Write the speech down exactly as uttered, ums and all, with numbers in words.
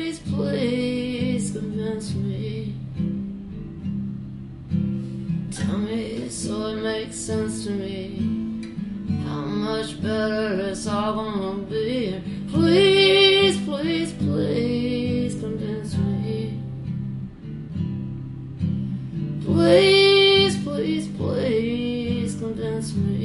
please, please convince me. Tell me so it makes sense to me how much better it's all gonna be. Please, please, please convince me. Please, please, please convince me.